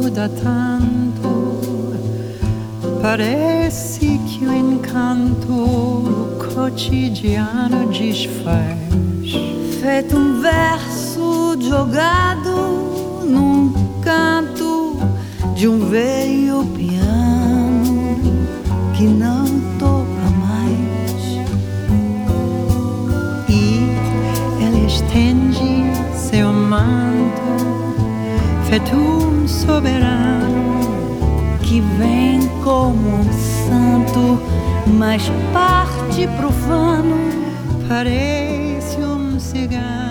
muda tanto, parece que o encanto cotidiano desfaz. Feito um verso jogado num canto de um velho piano que não toca mais. E ela estende seu manto, feito um soberano que vem como um santo, mas parte profano. Parece um cigano.